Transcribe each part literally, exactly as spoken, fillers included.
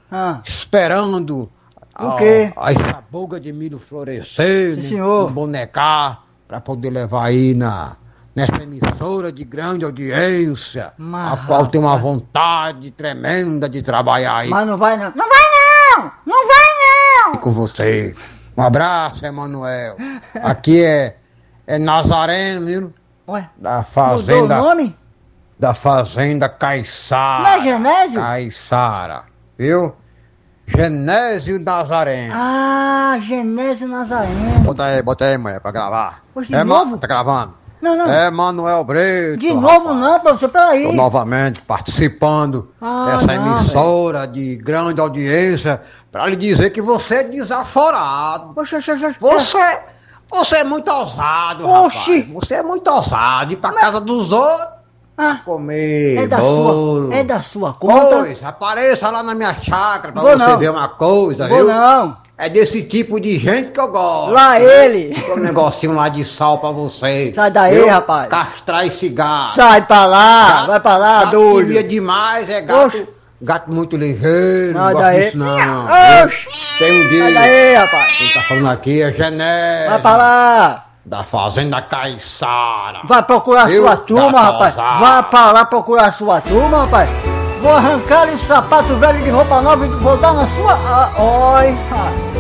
ah. esperando o quê? A, a sabuga de milho florescer, Sim, senhor. no bonecar, para poder levar aí na, nessa emissora de grande audiência, Mas, a qual tem uma rapaz. vontade tremenda de trabalhar aí. Mas não vai não. Não vai não! Não vai não! Com você. Um abraço, Emanuel. Aqui é, é Nazareno, viu? Ué, Da mudou o fazenda. nome? Da fazenda Caiçara. Não é Genésio? Caiçara, viu? Genésio Nazareno. Ah, Genésio Nazareno. Bota aí, bota aí, mulher, pra gravar. Poxa, de é, novo? Tá gravando? Não, não. É Manuel Brito. De novo rapaz. não, professor, peraí. Tô novamente participando Ah, dessa não, emissora de grande audiência pra lhe dizer que você é desaforado. Poxa, poxa, poxa. Você, você é muito ousado, Oxi. rapaz. Você é muito ousado. Ir pra casa dos outros, Ah, comer é da bolo. sua, é da sua conta. Pois, apareça lá na minha chácara pra Vou você não. ver uma coisa, Vou viu? não. É desse tipo de gente que eu gosto. Lá ele. Tem um negocinho lá de sal pra você. Sai daí, viu? rapaz. Castrar esse gato. Sai pra lá, Gato- vai pra lá, gato doido. que mia demais, é gato, Oxi. gato muito ligeiro, não Sai gosto daí. disso não. viu? Oxi. Tem um dia, Sai daí, rapaz. quem tá falando aqui é Genésio, Vai pra lá. da fazenda Caiçara. Vai procurar Viu? sua turma, Dá rapaz. pausada. Vai pra lá procurar sua turma, rapaz. Vou arrancar o sapato velho de roupa nova e vou dar na sua... Ah, oi. Ah.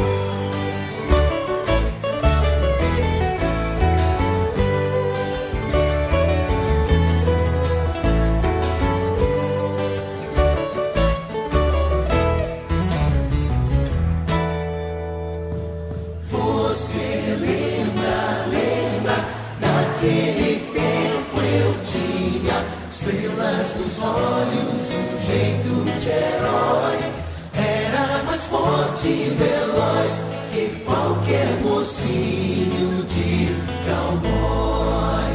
Estrelas nos olhos, um jeito de herói. Era mais forte e veloz que qualquer mocinho de cowboy.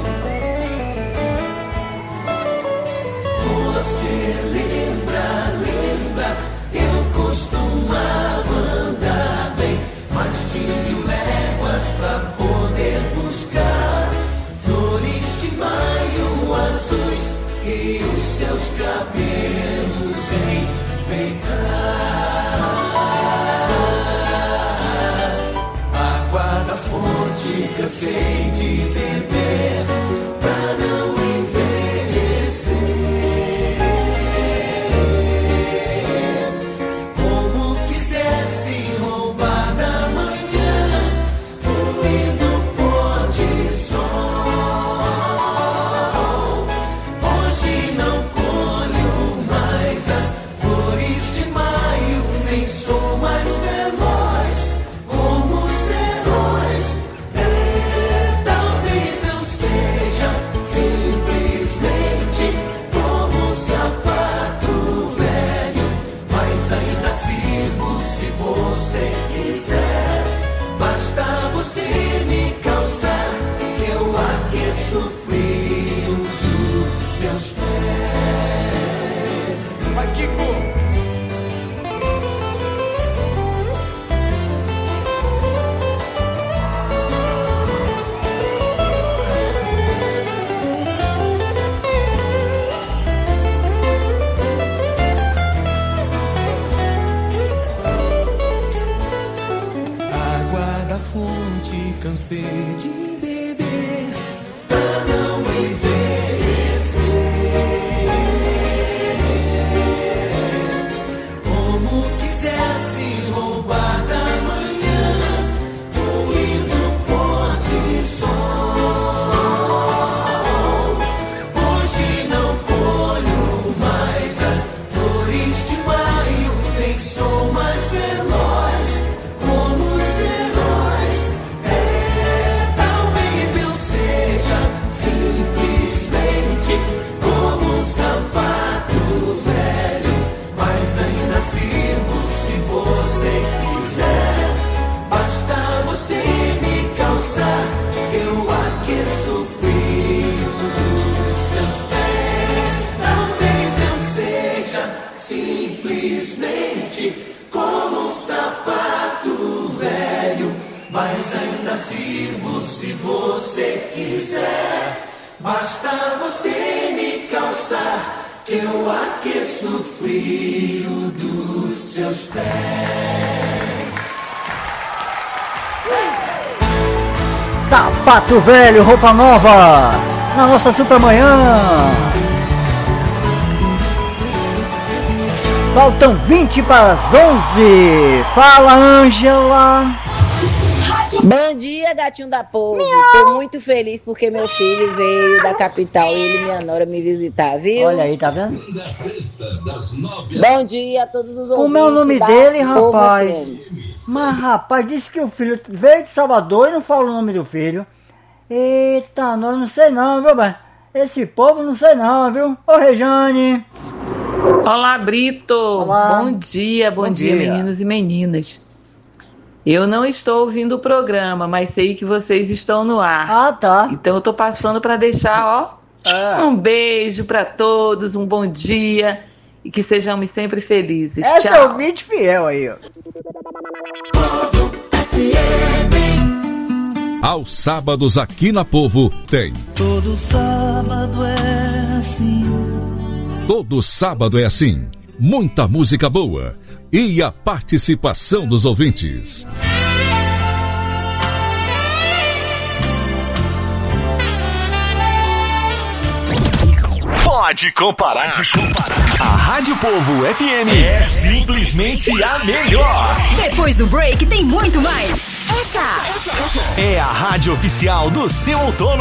Você lembra, lembra, eu costumava andar bem mais de mil léguas pra poder buscar flores de maio azuis e os seus cabelos enfeitar. Água da fonte cansei de beber pra não envelhecer. Como quisesse roubar na manhã o lindo pôr de sol. Hoje não colho mais as flores de maio, nem sou mais veloz como os heróis. É, talvez eu seja simplesmente como um sapato velho, mas ainda sirvo se você quiser. Basta você me calçar que eu aqueço o frio dos seus pés. Vai, Kiko! Água da fonte cansei de beber pra não envelhecer. Como quisesse roubar da manhã um lindo pôr de sol. Hoje não colho mais as flores de maio, nem sou mais veloz como os heróis. É, talvez eu seja simplesmente como um sapato velho, mas ainda sirvo se você quiser. Basta você me calçar que eu aqueço o frio dos seus pés. Talvez eu seja simplesmente como um sapato velho, mas ainda sirvo se você quiser. Basta você me calçar que eu aqueço o frio dos seus pés. Sapato velho, roupa nova, na nossa Supermanhã. Faltam vinte para as onze. Fala, Ângela. Bom dia, gatinho da povo. Tô muito feliz porque meu filho veio da capital e ele e minha nora me visitar, viu? Olha aí, tá vendo? Bom dia a todos os ouvintes. Como é o nome da dele, Povo rapaz? F M. Mas, rapaz, disse que o filho veio de Salvador e não fala o nome do filho. Eita, nós não sei não, viu, bem? Esse povo não sei não, viu? Ô, Rejane. Olá, Brito. Olá. Bom dia, bom, Bom dia, dia, meninos e meninas. Eu não estou ouvindo o programa, mas sei que vocês estão no ar. Ah, tá. Então eu tô passando para deixar, ó, É. um beijo para todos, um bom dia e que sejamos sempre felizes. Essa é Tchau. o ouvinte fiel aí, ó. Aos sábados aqui na Povo tem. Todo sábado é assim. Todo sábado é assim. Muita música boa e a participação dos ouvintes. Pode comparar. Pode comparar. A Rádio Povo F M é simplesmente a melhor. Depois do break tem muito mais. Essa É a rádio oficial do seu outono.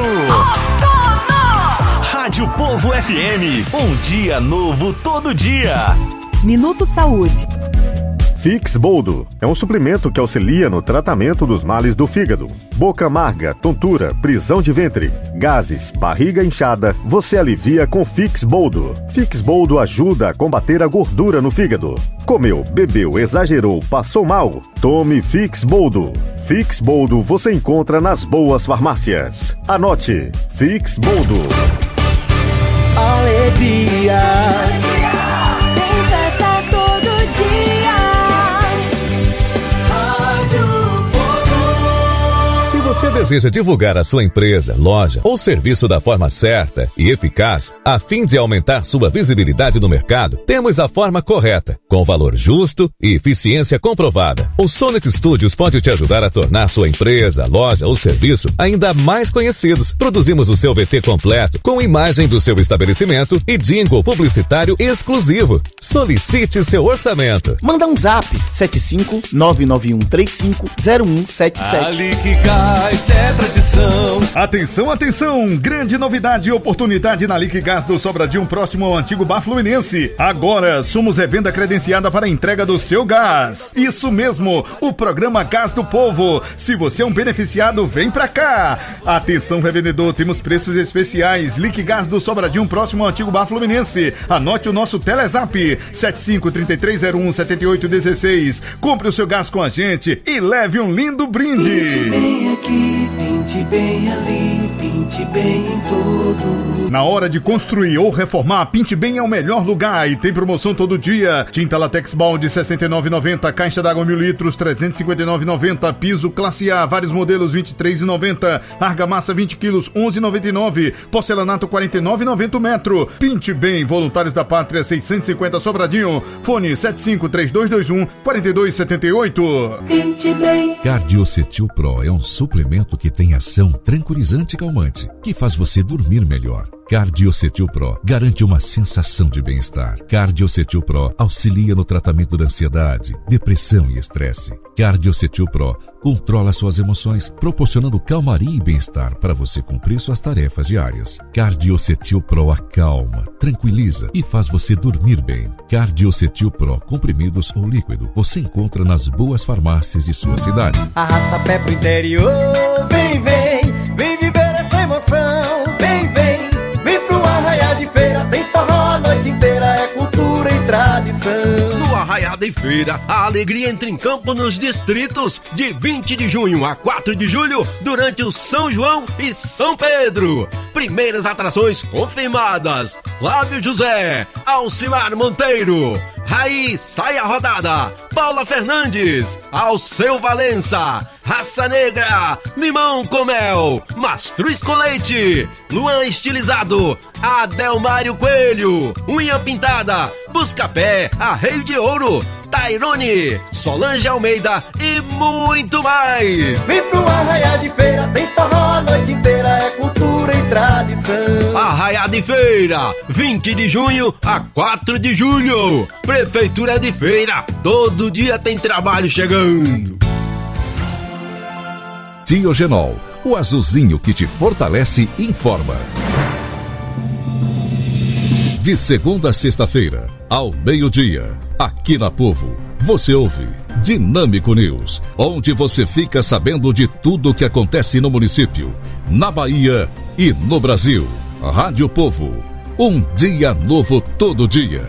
Rádio Povo F M. Um dia novo todo dia. Minuto Saúde. Fix Boldo é um suplemento que auxilia no tratamento dos males do fígado. Boca amarga, tontura, prisão de ventre, gases, barriga inchada, você alivia com Fix Boldo. Fix Boldo ajuda a combater a gordura no fígado. Comeu, bebeu, exagerou, passou mal? Tome Fix Boldo. Fix Boldo você encontra nas boas farmácias. Anote, Fix Boldo. Alegria. Tem festa todo dia. Se você deseja divulgar a sua empresa, loja ou serviço da forma certa e eficaz, a fim de aumentar sua visibilidade no mercado, temos a forma correta, com valor justo e eficiência comprovada. O Sonic Studios pode te ajudar a tornar sua empresa, loja ou serviço ainda mais conhecidos. Produzimos o seu V T completo, com imagem do seu estabelecimento e jingle publicitário exclusivo. Solicite seu orçamento. Manda um zap sete cinco nove nove um três cinco zero um sete sete. Ali que gás é tradição. Atenção, atenção! Grande novidade e oportunidade na Liquigás do Sobradinho, próximo ao antigo Bar Fluminense. Agora somos revenda credenciada para a entrega do seu gás. Isso mesmo, o programa Gás do Povo. Se você é um beneficiado, vem pra cá. Atenção, revendedor, temos preços especiais. Liquigás do Sobradinho, próximo ao antigo Bar Fluminense. Anote o nosso Telezap sete cinco três três zero um sete oito um seis. Compre o seu gás com a gente e leve um lindo brinde. Pinte bem aqui, pinte bem ali, pinte bem em tudo. Na hora de construir ou reformar, Pinte Bem é o melhor lugar e tem promoção todo dia. Tinta Latex Balde sessenta e nove reais e noventa centavos, caixa d'água mil litros trezentos e cinquenta e nove reais e noventa centavos, piso classe A, vários modelos vinte e três reais e noventa centavos, argamassa vinte quilos onze reais e noventa e nove centavos, porcelanato quarenta e nove reais e noventa centavos metro. Pinte Bem, Voluntários da Pátria seiscentos e cinquenta Sobradinho, fone sete cinco três dois dois um quatro dois sete oito. Pinte bem. Cardiocetil Pro é um suplemento que tem ação tranquilizante e calmante, que faz você dormir melhor. Cardiocetil Pro garante uma sensação de bem-estar. Cardiocetil Pro auxilia no tratamento da ansiedade, depressão e estresse. Cardiocetil Pro controla suas emoções, proporcionando calmaria e bem-estar para você cumprir suas tarefas diárias. Cardiocetil Pro acalma, tranquiliza e faz você dormir bem. Cardiocetil Pro, comprimidos ou líquido, você encontra nas boas farmácias de sua cidade. Arrasta pé pro interior, vem, vem, vem viver essa emoção. Vem, vem, vem pro Arraiá de Feira, tem forró a noite inteira, é cultura e tradição. No Arraiá de Feira, a alegria entra em campo nos distritos de vinte de junho a quatro de julho, durante o São João e São Pedro. Primeiras atrações confirmadas: Flávio José, Alcimar Monteiro, Raí Saia Rodada, Paula Fernandes, Alceu Valença, Raça Negra, Limão com Mel, Mastruz com Leite, Luan Estilizado, Adelmário Coelho, Unha Pintada, Buscapé, Arreio de Ouro, Tairone, Solange Almeida e muito mais. Vem pro Arraiá de Feira, tem forró a noite inteira, é cultura e tradição. Arraiá de Feira, vinte de junho a quatro de julho. Prefeitura de Feira, todo dia tem trabalho chegando. Tiogenol, o azulzinho que te fortalece, informa. De segunda a sexta-feira, ao meio-dia, aqui na Povo, você ouve Dinâmico News, onde você fica sabendo de tudo o que acontece no município, na Bahia e no Brasil. Rádio Povo, um dia novo todo dia.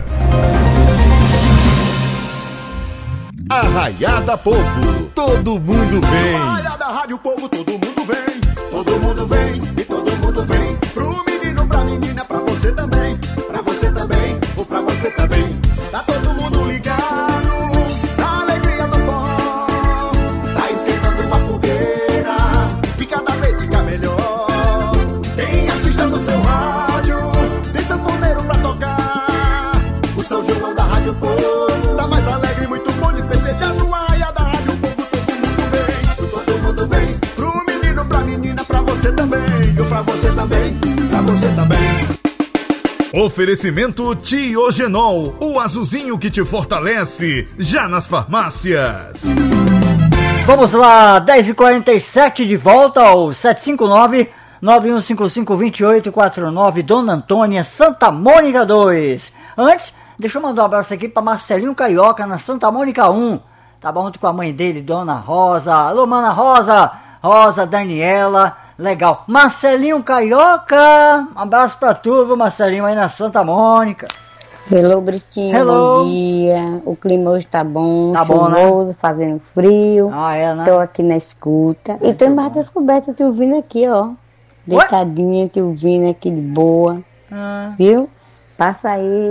Arraiada Povo, todo mundo vem. Arraiada Rádio Povo, todo mundo vem. Todo mundo vem e todo mundo vem. Pro menino, pra menina, pra você também. Pra você também, ou pra você também. Tá todo mundo ligado, na alegria do forró. Tá esquentando uma fogueira, e cada vez fica melhor. Quem assista no seu rádio, tem sanfoneiro pra tocar. O São João da Rádio Povo, tá mais alegre, muito bom de festejar. No Arraiá da Rádio Povo, todo mundo vem. Todo mundo vem, pro menino, pra menina, pra você também. E pra você também, pra você também. Oferecimento Tiogenol, o azulzinho que te fortalece, já nas farmácias. Vamos lá, dez e quarenta e sete de volta ao sete cinco nove, nove um cinco cinco, dois oito quatro nove, Dona Antônia, Santa Mônica dois. Antes, deixa eu mandar um abraço aqui para Marcelinho Carioca, na Santa Mônica um. Tava ontem com a mãe dele, Dona Rosa. Alô, Mana Rosa, Rosa, Daniela. Legal. Marcelinho Carioca, um abraço pra tu, viu, Marcelinho, aí na Santa Mônica. Hello, Britinho, Hello. Bom dia. O clima hoje tá bom, tá bom, chuvoso, né? Fazendo frio. Ah, é, né? Tô aqui na escuta. E tô embaixo das cobertas te ouvindo aqui, ó. Deitadinha, te ouvindo aqui de boa. Ah. Viu? Passa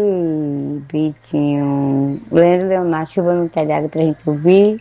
aí, Britinho. Leandro Leonardo, chuva no telhado pra gente ouvir.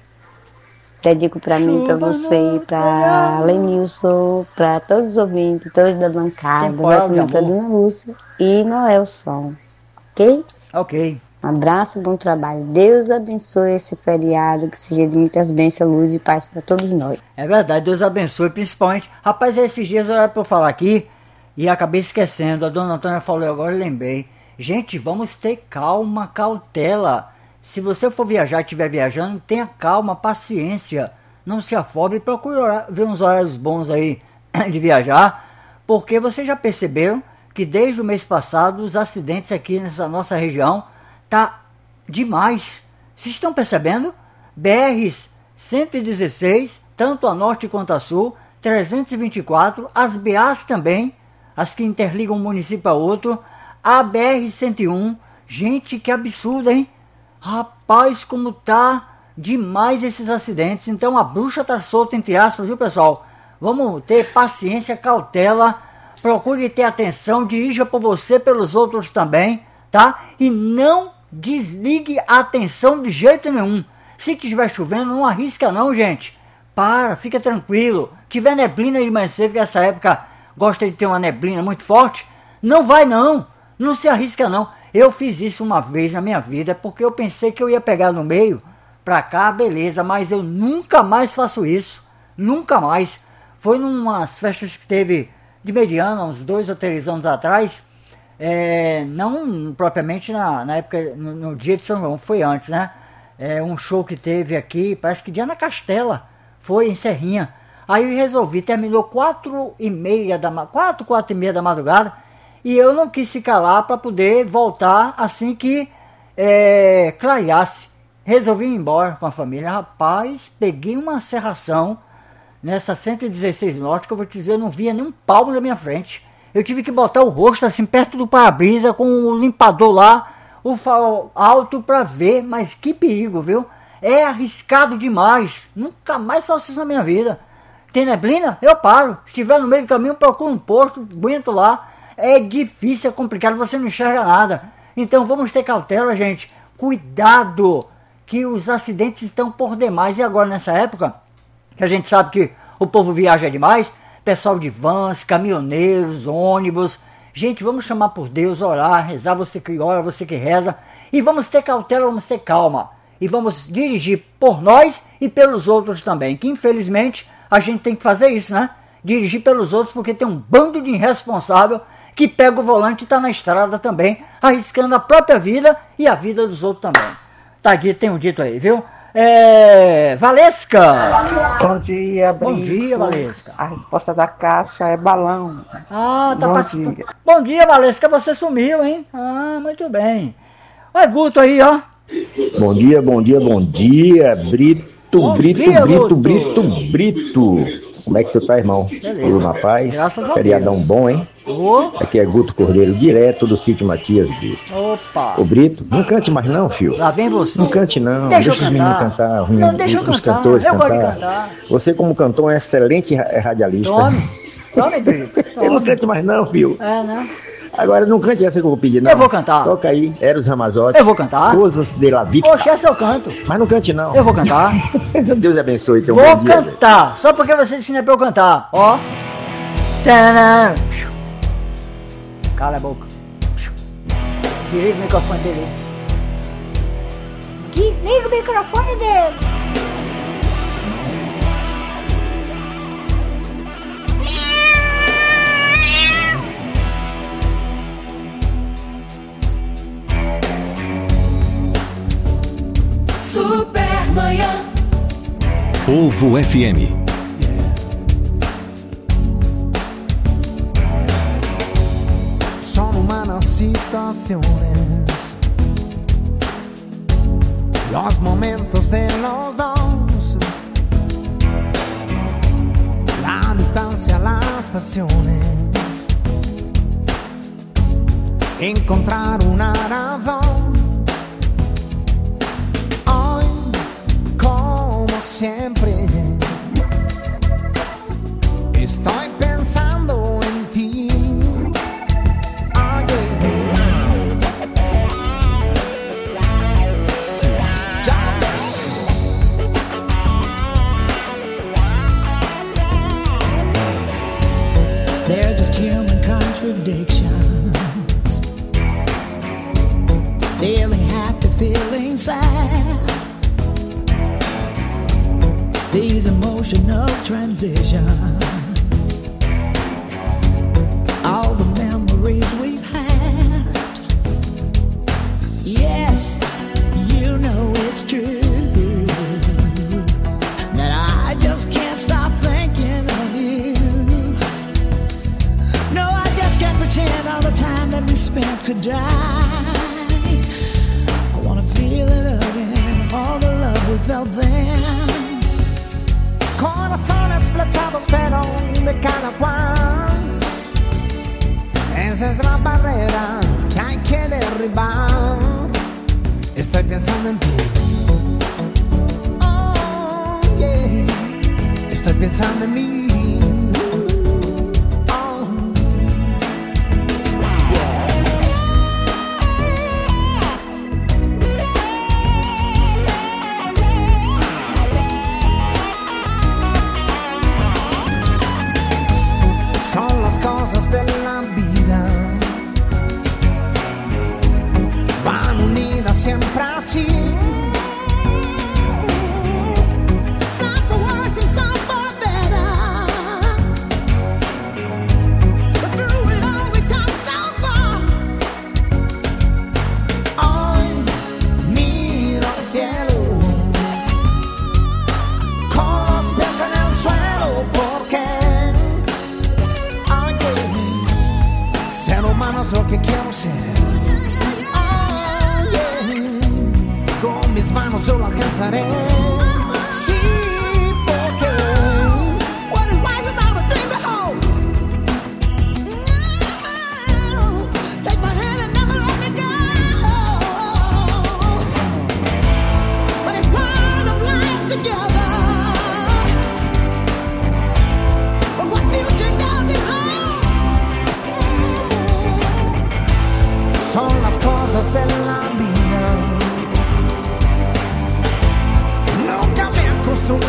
Dedico pra mim, pra você, pra Lenilson, pra todos os ouvintes, todos da bancada, da pra Dona Lúcia e Noelson. Ok? Ok. Um abraço, bom trabalho. Deus abençoe esse feriado, que seja de muitas bênçãos, luz e paz pra todos nós. É verdade, Deus abençoe, principalmente. Rapaz, esses dias era pra eu falar aqui e acabei esquecendo. A Dona Antônia falou agora, eu lembrei. Gente, vamos ter calma, cautela. Se você for viajar e estiver viajando, tenha calma, paciência. Não se afobe e procure ver uns horários bons aí de viajar. Porque vocês já perceberam que desde o mês passado os acidentes aqui nessa nossa região tá demais. Vocês estão percebendo? B Rs cento e dezesseis, tanto a norte quanto a sul, trezentos e vinte e quatro, as B As também, as que interligam um município a outro, a B R cento e um. Gente, que absurdo, hein? Rapaz, como tá demais esses acidentes. Então a bruxa tá solta, entre aspas, viu, pessoal? Vamos ter paciência, cautela. Procure ter atenção, dirija por você, pelos outros também, tá? E não desligue a atenção de jeito nenhum. Se estiver chovendo, não arrisca não, gente. Para, fica tranquilo. Tiver neblina de manhã cedo, que essa época gosta de ter uma neblina muito forte, não vai não. Não se arrisca não. Eu fiz isso uma vez na minha vida, porque eu pensei que eu ia pegar no meio, pra cá, beleza, mas eu nunca mais faço isso. Nunca mais. Foi numas festas que teve de Mediana, uns dois ou três anos atrás, é, não propriamente na, na época, no, no dia de São João, foi antes, né? É, um show que teve aqui, parece que Diana Castela, foi em Serrinha. Aí eu resolvi, terminou quatro e meia da quatro, quatro e meia da madrugada, e eu não quis ficar lá para poder voltar assim que é, clareasse. Resolvi ir embora com a família. Rapaz, peguei uma serração nessa cento e dezesseis Norte, que eu vou te dizer, eu não via nem um palmo na minha frente. Eu tive que botar o rosto assim perto do para-brisa com o limpador lá, o farol alto para ver, mas que perigo, viu? É arriscado demais. Nunca mais faço isso na minha vida. Tem neblina? Eu paro. Se estiver no meio do caminho, procuro um posto, aguento lá. É difícil, é complicado, você não enxerga nada. Então vamos ter cautela, gente. Cuidado, que os acidentes estão por demais. E agora nessa época, que a gente sabe que o povo viaja demais, pessoal de vans, caminhoneiros, ônibus. Gente, vamos chamar por Deus, orar, rezar, você que ora, você que reza. E vamos ter cautela, vamos ter calma. e vamos dirigir por nós e pelos outros também, que infelizmente a gente tem que fazer isso, né? Dirigir pelos outros, porque tem um bando de irresponsável que pega o volante e está na estrada também, arriscando a própria vida e a vida dos outros também. Tá dito, tem um dito aí, viu? É... Valesca! Bom dia, Brito. Bom dia, Valesca. A resposta da caixa é balão. Ah, tá Bom participando. dia. Bom dia, Valesca, você sumiu, hein? Ah, muito bem. Olha Guto aí, ó. Bom dia, bom dia, bom dia, Brito, Bom Brito, dia, Brito, Guto. Brito, Brito. Como é que tu tá, irmão? Beleza. Tudo na paz? Graças a Feriadão Deus. bom, hein? Ô. Aqui é Guto Cordeiro, direto do sítio Matias, Brito. Opa. Ô, Brito, não cante mais não, filho. Lá vem você. Não cante não, Deixa deixa, eu os meninos cantar. cantar, os, Não, deixa eu os cantar. cantores Eu gosto cantar. de cantar. Você como cantor é um excelente ra- radialista. Tome. Tome, Brito. Eu não cante mais não, filho. É, né? Agora não cante essa que eu vou pedir, não. Eu vou cantar. Toca aí, Eros Ramazotti. Eu vou cantar. Coisas de la vida. Poxa, essa eu canto. Mas não cante não. Eu vou cantar. Deus abençoe teu Vou bom dia. velho. cantar. Só porque você ensina pra eu cantar. Ó. Tadã. Cala a boca. Desliga o microfone dele. Desliga o microfone dele. Supermanhã. Povo F M. Son humanas situaciones, los momentos de los dos, la distancia, las pasiones, encontrar una razón. Hoy, como siempre, estoy pensando en ti. They're just human contradictions. Feeling happy, feeling sad. These emotional transitions. All the memories we've had. Yes, you know it's true. That I just can't stop thinking of you. No, I just can't pretend all the time that we spent could die. I wanna feel it again, all the love we felt then. Corazones flechados pero de cada cual. Esa es la barrera que hay que derribar. Estoy pensando en ti. Oh, yeah. Estoy pensando en mí. Son las cosas de la vida, van unidas siempre así. Some for worse and some for better, but through it all we come so far. Hoy miro al cielo con los pies en el suelo porque ser humano es lo que quiero ser. Oh, yeah. Con mis manos yo lo alcanzaré. Sí, porque what is life without a dream to hold? No. Take my hand and never let me go. But it's part of life together. But what future does it hold? Son las cosas de la vida. Nunca me acostumbro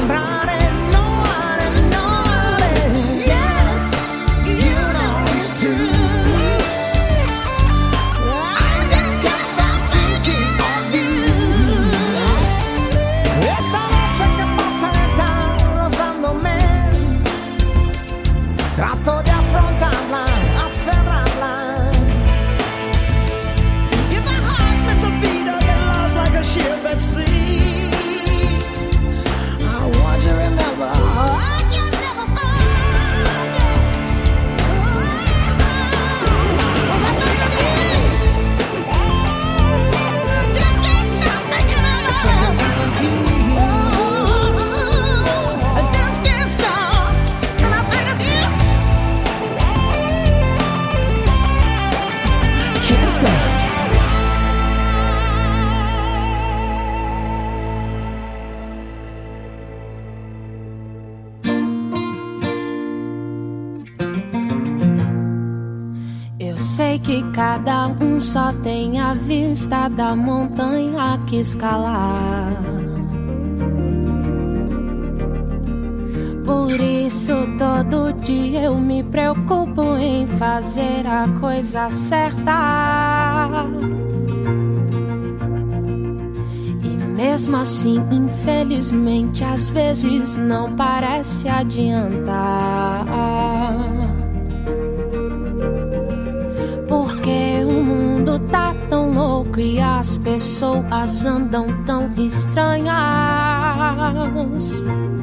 que cada um só tem a vista da montanha que escalar. Por isso todo dia eu me preocupo em fazer a coisa certa. E mesmo assim, infelizmente, às vezes não parece adiantar. Porque o mundo tá tão louco e as pessoas andam tão estranhas.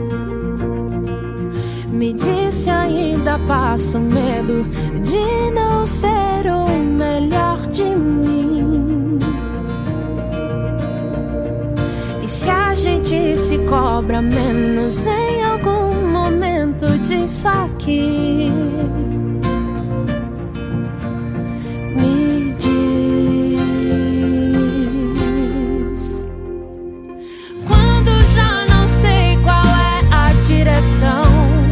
Me disse ainda passo medo de não ser o melhor de mim. E se a gente se cobra menos em algum momento disso aqui? Me diz. Quando já não sei qual é a direção,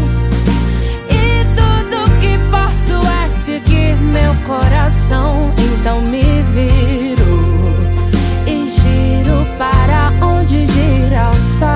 seguir meu coração, então me viro e giro para onde gira o sol.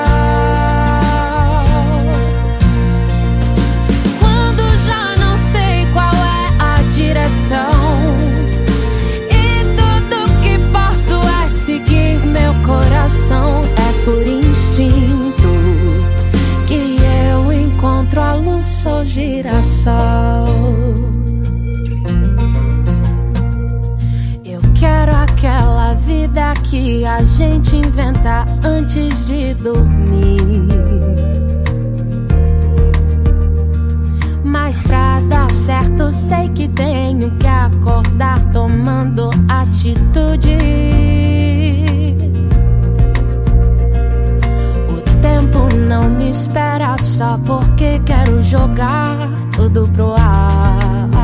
Quando já não sei qual é a direção e tudo que posso é seguir meu coração, é por instinto que eu encontro a luz, sou girassol. Quero aquela vida que a gente inventa antes de dormir. Mas pra dar certo sei que tenho que acordar tomando atitude. O tempo não me espera só porque quero jogar tudo pro ar.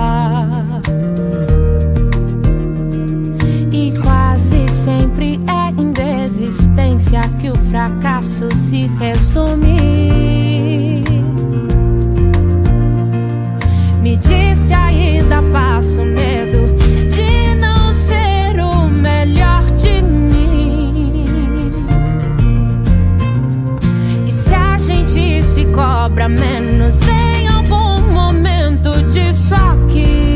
Sempre é em desistência que o fracasso se resume. Me disse ainda passo medo de não ser o melhor de mim. E se a gente se cobra menos em algum momento disso aqui?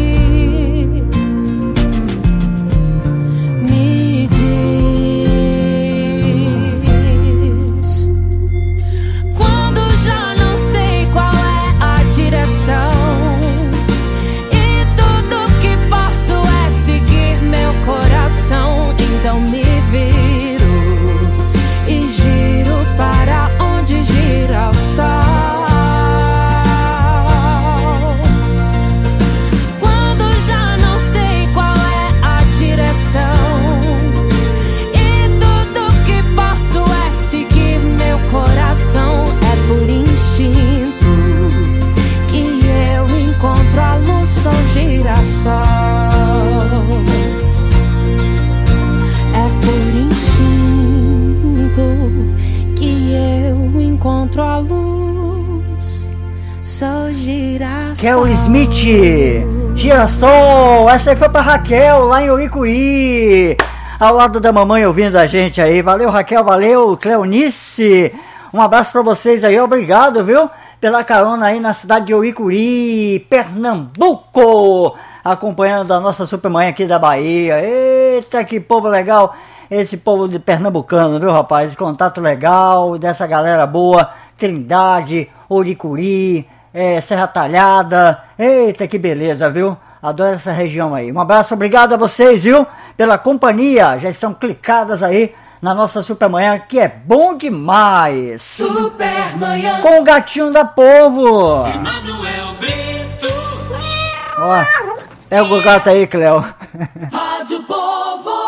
Então me viro e giro para onde gira o sol. Quando já não sei qual é a direção e tudo que posso é seguir meu coração, é por instinto que eu encontro a luz, sou girassol. Que eu encontro a luz, sou girassol. Kel Smith, Girassol. Essa aí foi pra Raquel, lá em Uicuí, ao lado da mamãe ouvindo a gente aí. Valeu, Raquel, valeu, Cleonice. Um abraço pra vocês aí, obrigado, viu, pela carona aí na cidade de Uicuí, Pernambuco, acompanhando a nossa supermanhã aqui da Bahia. Eita, que povo legal esse povo de pernambucano, viu, rapaz? Contato legal dessa galera boa. Trindade, Uiricuri, é, Serra Talhada. Eita, que beleza, viu? Adoro essa região aí. Um abraço, obrigado a vocês, viu, pela companhia. Já estão clicadas aí na nossa Supermanhã, que é bom demais. Supermanhã com o gatinho da povo. Emanuel Brito. Ó, é o gato aí, Cleo. Rádio Povo.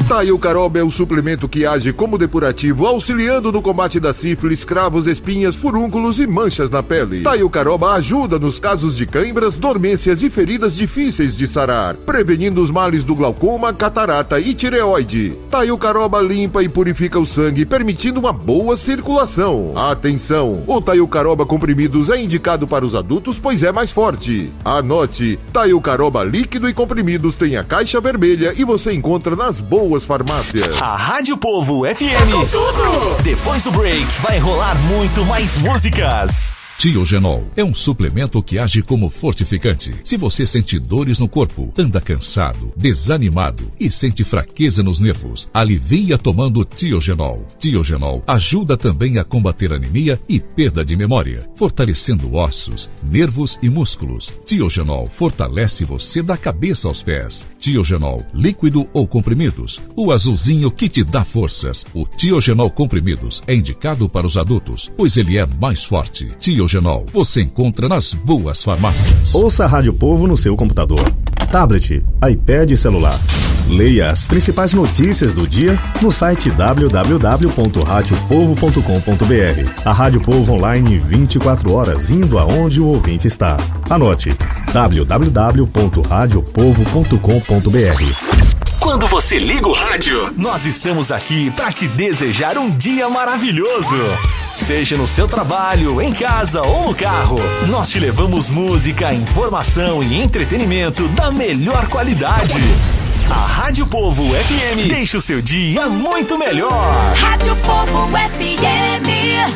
Taiocaroba é o suplemento que age como depurativo, auxiliando no combate da sífilis, cravos, espinhas, furúnculos e manchas na pele. Taiocaroba ajuda nos casos de cãibras, dormências e feridas difíceis de sarar, prevenindo os males do glaucoma, catarata e tireoide. Taiocaroba limpa e purifica o sangue, permitindo uma boa circulação. Atenção! O Taiocaroba comprimidos é indicado para os adultos, pois é mais forte. Anote: Taiocaroba líquido e comprimidos tem a caixa vermelha e você encontra nas boas farmácias. A Rádio Povo F M. Com tudo! Depois do break, vai rolar muito mais músicas. Tiogenol é um suplemento que age como fortificante. Se você sente dores no corpo, anda cansado, desanimado e sente fraqueza nos nervos, alivia tomando Tiogenol. Tiogenol ajuda também a combater anemia e perda de memória, fortalecendo ossos, nervos e músculos. Tiogenol fortalece você da cabeça aos pés. Tiogenol, líquido ou comprimidos, o azulzinho que te dá forças. O Tiogenol comprimidos é indicado para os adultos, pois ele é mais forte. Tiogenol você encontra nas boas farmácias. Ouça a Rádio Povo no seu computador, tablet, iPad e celular. Leia as principais notícias do dia no site w w w ponto rádio povo ponto com ponto b r. A Rádio Povo online vinte e quatro horas, indo aonde o ouvinte está. Anote: w w w ponto rádio povo ponto com ponto b r. Quando você liga o rádio, nós estamos aqui para te desejar um dia maravilhoso. Seja no seu trabalho, em casa ou no carro, nós te levamos música, informação e entretenimento da melhor qualidade. A Rádio Povo F M deixa o seu dia muito melhor. Rádio Povo F M.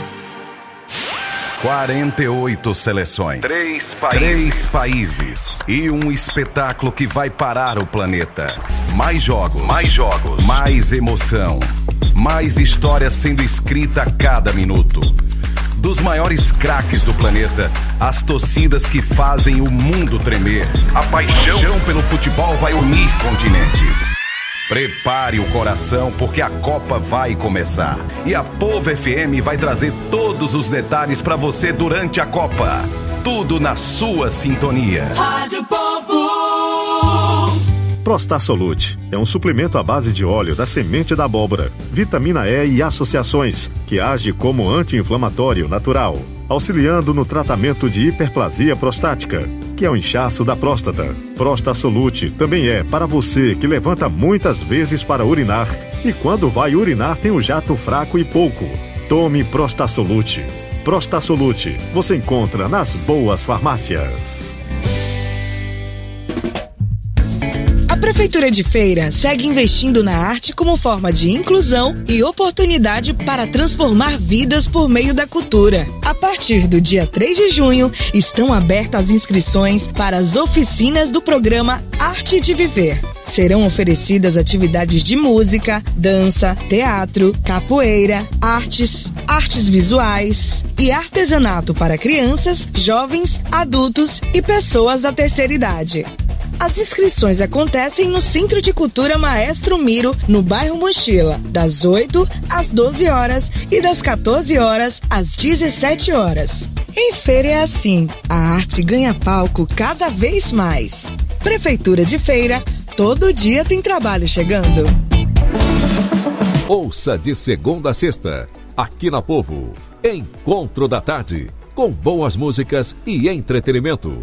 quarenta e oito seleções, três países. três países e um espetáculo que vai parar o planeta. Mais jogos, mais jogos, mais emoção, mais história sendo escrita a cada minuto. Dos maiores craques do planeta, as torcidas que fazem o mundo tremer. A paixão pelo futebol vai unir continentes. Prepare o coração porque a Copa vai começar. E a Povo F M vai trazer todos os detalhes para você durante a Copa. Tudo na sua sintonia. Rádio Povo. Prostasolute é um suplemento à base de óleo da semente da abóbora, vitamina E e associações, que age como anti-inflamatório natural, auxiliando no tratamento de hiperplasia prostática, que é o inchaço da próstata. Prostasolute também é para você que levanta muitas vezes para urinar e quando vai urinar tem o jato fraco e pouco. Tome Prostasolute. Prostasolute você encontra nas boas farmácias. A Prefeitura de Feira segue investindo na arte como forma de inclusão e oportunidade para transformar vidas por meio da cultura. A partir do dia três de junho, estão abertas as inscrições para as oficinas do programa Arte de Viver. Serão oferecidas atividades de música, dança, teatro, capoeira, artes, artes visuais e artesanato para crianças, jovens, adultos e pessoas da terceira idade. As inscrições acontecem no Centro de Cultura Maestro Miro, no bairro Mochila, das oito às doze horas e das quatorze horas às dezessete horas. Em Feira é assim, a arte ganha palco cada vez mais. Prefeitura de Feira, todo dia tem trabalho chegando. Ouça de segunda a sexta, aqui na Povo, Encontro da Tarde, com boas músicas e entretenimento.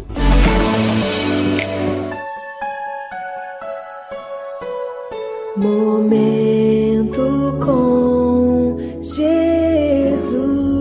Momento com Jesus.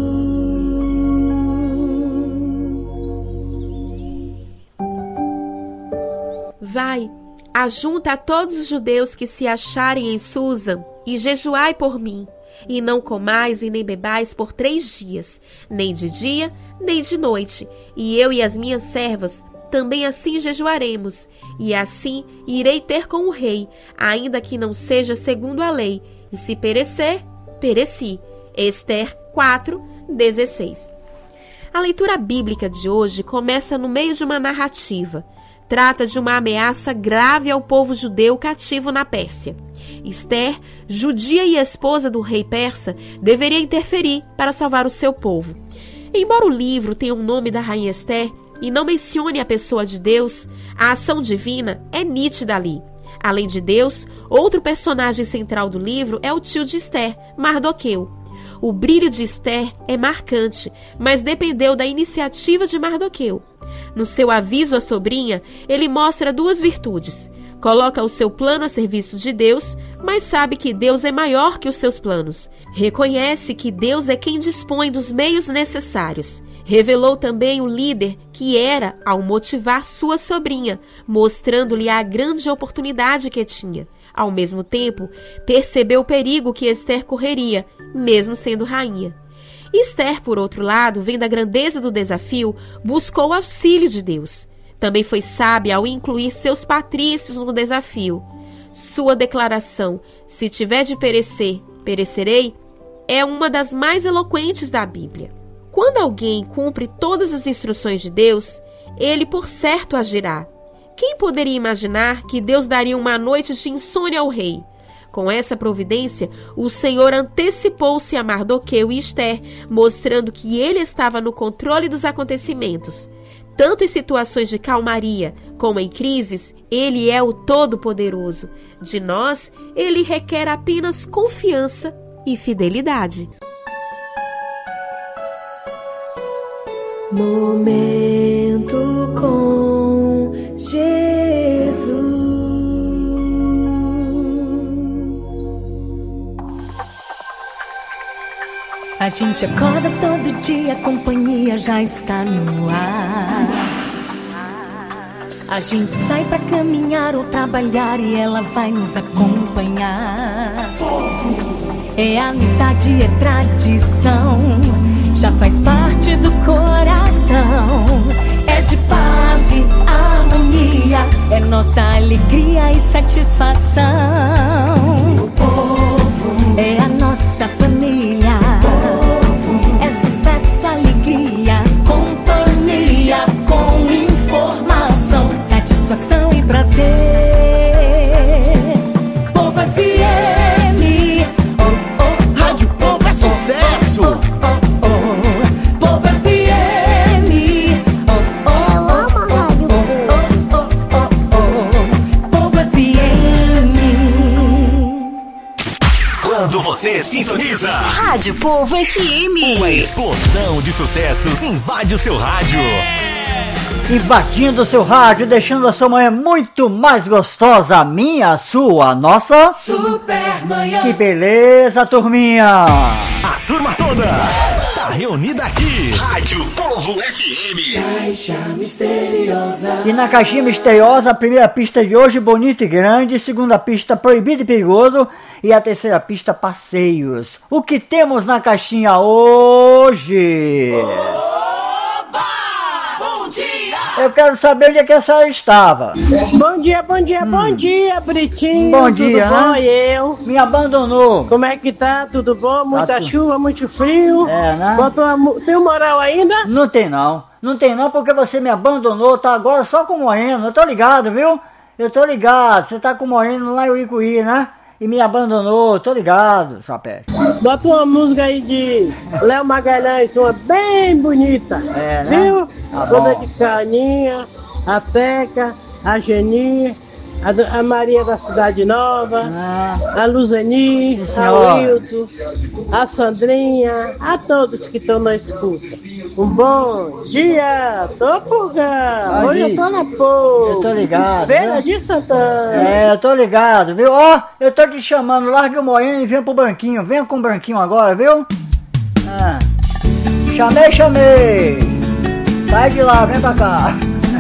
Vai, ajunta a todos os judeus que se acharem em Susa e jejuai por mim, e não comais e nem bebais por três dias, nem de dia, nem de noite, e eu e as minhas servas também assim jejuaremos, e assim irei ter com o rei, ainda que não seja segundo a lei, e se perecer, pereci. Ester quatro, dezesseis. A leitura bíblica de hoje começa no meio de uma narrativa. Trata de uma ameaça grave ao povo judeu cativo na Pérsia. Ester, judia e esposa do rei persa, deveria interferir para salvar o seu povo. Embora o livro tenha o nome da rainha Ester e não mencione a pessoa de Deus, a ação divina é nítida ali. Além de Deus, outro personagem central do livro é o tio de Esther, Mardoqueu. O brilho de Esther é marcante, mas dependeu da iniciativa de Mardoqueu. No seu aviso à sobrinha, ele mostra duas virtudes. Coloca o seu plano a serviço de Deus, mas sabe que Deus é maior que os seus planos. Reconhece que Deus é quem dispõe dos meios necessários. Revelou também o líder que era ao motivar sua sobrinha, mostrando-lhe a grande oportunidade que tinha. Ao mesmo tempo, percebeu o perigo que Esther correria, mesmo sendo rainha. Esther, por outro lado, vendo a grandeza do desafio, buscou o auxílio de Deus. Também foi sábia ao incluir seus patrícios no desafio. Sua declaração, se tiver de perecer, perecerei, é uma das mais eloquentes da Bíblia. Quando alguém cumpre todas as instruções de Deus, ele por certo agirá. Quem poderia imaginar que Deus daria uma noite de insônia ao rei? Com essa providência, o Senhor antecipou-se a Mardoqueu e Esther, mostrando que ele estava no controle dos acontecimentos. Tanto em situações de calmaria como em crises, ele é o Todo-Poderoso. De nós, ele requer apenas confiança e fidelidade. Momento com Jesus. A gente acorda todo dia, a companhia já está no ar. A gente sai pra caminhar ou trabalhar e ela vai nos acompanhar. É amizade, é tradição, já faz parte do coração. É de paz e harmonia, é nossa alegria e satisfação. O povo é a nossa família. É sucesso, alegria, companhia, com informação, satisfação e prazer. Povo F M, oh, oh, Rádio Povo é sucesso. Oh, oh, oh, Povo F M, oh, oh, eu amo a Rádio oh, oh, oh, oh, oh, Povo F M. Quando você sintoniza Rádio Povo F M, uma explosão de sucessos invade o seu rádio. Invadindo o seu rádio, deixando a sua manhã muito mais gostosa. A minha, a sua, a nossa. Super manhã. Que beleza, turminha. A turma toda tá reunida aqui. Rádio Povo F M. Caixa misteriosa. E na caixinha misteriosa, a primeira pista de hoje, bonito e grande. Segunda pista, proibido e perigoso. E a terceira pista, passeios. O que temos na caixinha hoje? Oba! Bom dia! Eu quero saber onde é que a senhora estava. Bom dia, bom dia, hum. bom dia, Britinho. Bom dia, tudo bom? né? E eu? Me abandonou. Como é que tá? Tudo bom? Muita tá tu... chuva, muito frio. É, né? Botou a... Tem um moral ainda? Não tem não. Não tem não porque você me abandonou. Tá agora só com o Moreno. Eu tô ligado, viu? Eu tô ligado. Você tá com o Moreno lá em Uicuí, né? E me abandonou, tô ligado, sua peste. Bota uma música aí de Léo Magalhães, uma bem bonita. É, né? Viu? Tá Toda bom. de Caninha, a Teca, a Geni, a, a Maria da Cidade Nova, ah, a Luzeni, a Wilton, a Sandrinha, a todos que estão na escuta. Um bom dia, tô pulgando. Hoje eu tô na Pô. Eu tô ligado. Feira né? de Santana. É, eu tô ligado, viu? Ó, oh, eu tô te chamando, larga o Moreno e vem pro Branquinho. Venha com o Branquinho agora, viu? Ah. Chamei, chamei. Sai de lá, vem pra cá.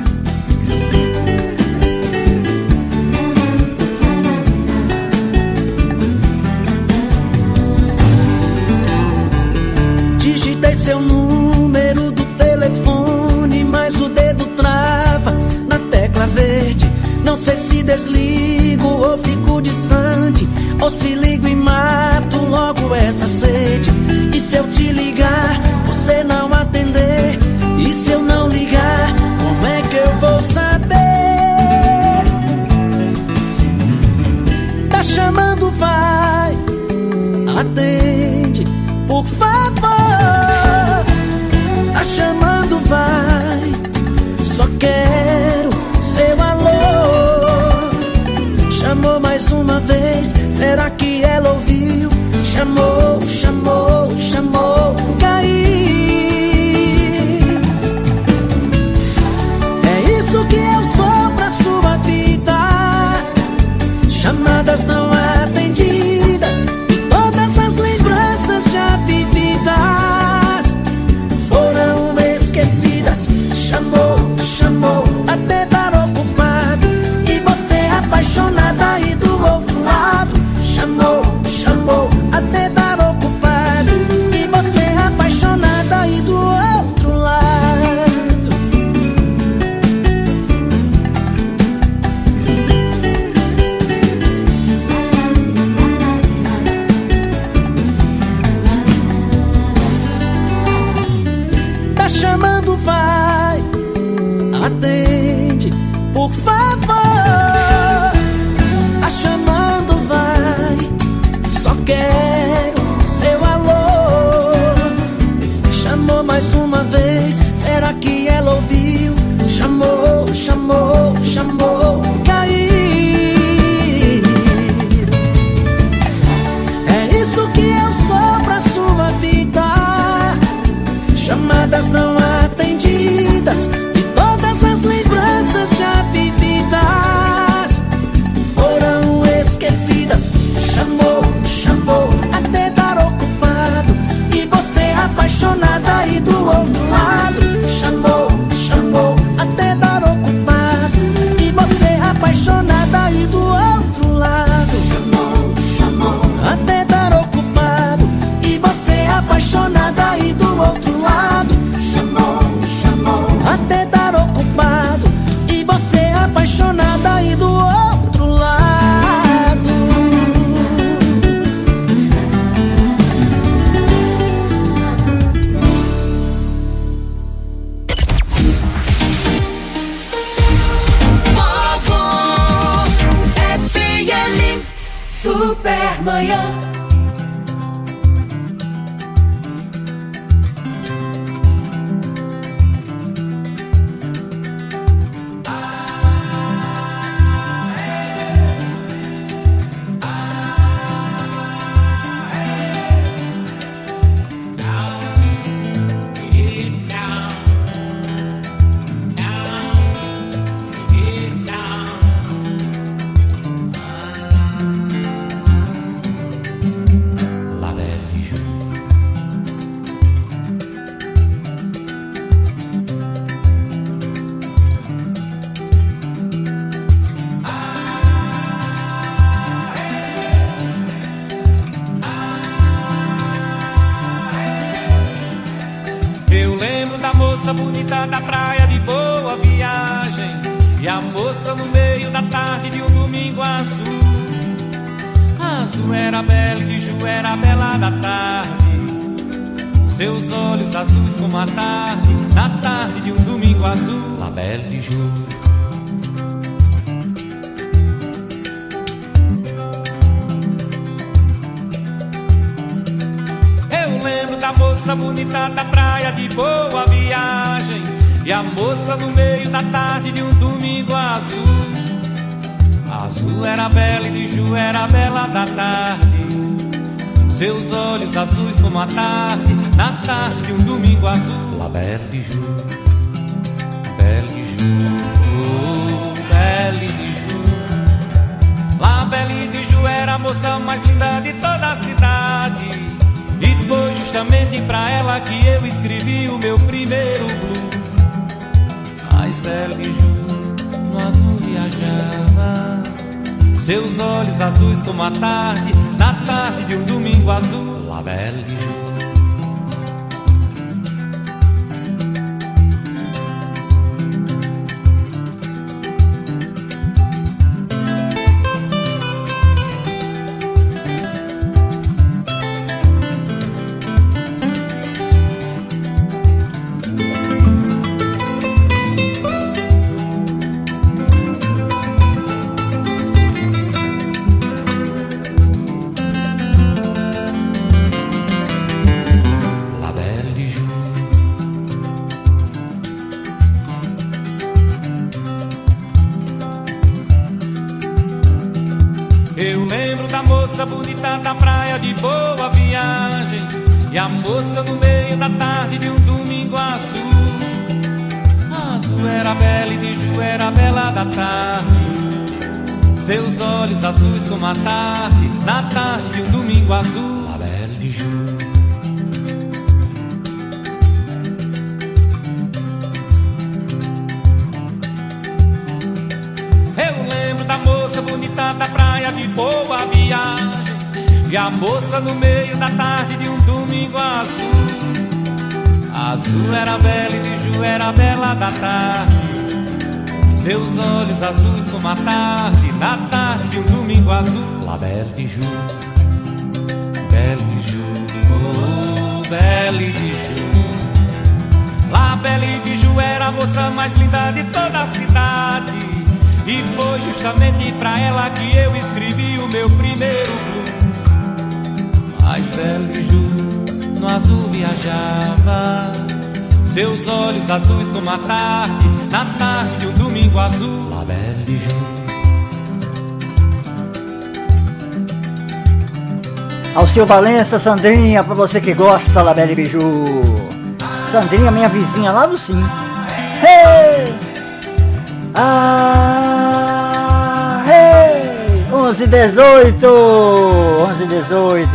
Digitei seu número do telefone, mas o dedo trava na tecla verde. Não sei se desligo ou fico distante, ou se ligo e mato logo essa sede. E se eu te ligar, você não atender? E se eu não ligar, como é que eu vou saber? Tá chamando, vai, atende, por favor. Tá chamando, vai, só quero seu alô. uma vez, será que ela ouviu? Chamou, chamou, chamou, caí. É isso que eu sou pra sua vida. Chamadas não atendidas e todas as lembranças já vividas foram esquecidas. Chamou, chamou, até dar ocupado e você apaixonada aí do outro lado. Chamou, chamou, até dar ocupado e você apaixonada aí do outro lado. Tá chamando, vai, atende, por favor. Tá chamando, vai, só quero seu alô. Chamou mais uma vez, será que ela ouviu? Chamou, chamou, chamou, caí. É isso que eu sou pra sua vida. Chamadas não atendidas e todas as lembranças já vividas foram esquecidas. Chamou, chamou, até dar ocupado e você apaixonada aí do outro lado. Chamou, chamou, até dar ocupado e você apaixonada aí do outro lado. Chamou, chamou, até dar ocupado e você apaixonada aí do outro lado. Chamou, chamou, até dar ocupado e você apaixonada aí do outro lado. Novo F M Supermanhã. Eu lembro da moça bonita da praia de Boa Viagem e a moça no meio da tarde de um domingo azul. Azul era bela e de Ju era bela da tarde. Seus olhos azuis como a tarde, na tarde de um domingo azul. La Belle de Ju. Eu lembro da moça bonita da praia de Boa Viagem e a moça no meio da tarde de um domingo azul. Azul era bela e de Ju era bela da tarde. Seus olhos azuis como a tarde, na tarde de um domingo azul. La Belle de Ju, Belle de Ju, oh, Belle de Ju. La Belle de Ju era a moça mais linda de toda a cidade. E foi justamente pra ela que eu escrevi o meu primeiro blues. Mas Belle de Ju no azul viajava. Seus olhos azuis como a tarde, na tarde de um domingo azul. La Belle de Ju. lembro da moça bonita da praia de Boa Viagem, e a moça no meio da tarde de um domingo azul. Azul era bela e de Ju era bela da tarde, seus olhos azuis como a tarde, na tarde de um domingo azul. La Belle de Ju. Eu lembro da moça bonita da praia de Boa Viagem, e a moça no meio da tarde de um domingo azul. Azul era bela e de Ju era bela da tarde, seus olhos azuis como a tarde, na tarde de um domingo azul. La Belle de Ju, Belle de Ju, oh, Belle de Ju. La Belle de Ju era a moça mais linda de toda a cidade, e foi justamente pra ela que eu escrevi o meu primeiro blues. Mas Belle de Ju no azul viajava, seus olhos azuis como a tarde, na tarde de um domingo azul. La Belle de Ju. Alceu Valença, Sandrinha, pra você que gosta, La Belle Biju. Sandrinha, minha vizinha lá do Sim. Hey! Ah, hey! onze e dezoito, onze e dezoito.